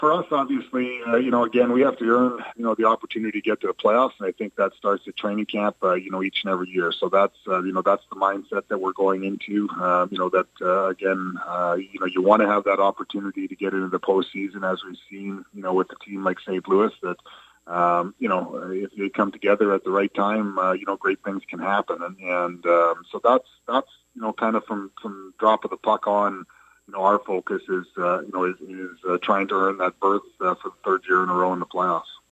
For us, obviously, again, we have to earn, the opportunity to get to the playoffs, and I think that starts at training camp, each and every year. So that's the mindset that we're going into. You want to have that opportunity to get into the postseason, as we've seen, with a team like St. Louis, that if they come together at the right time, great things can happen, so that's kind of from drop of the puck on. Our focus is trying to earn that berth for the third year in a row in the playoffs.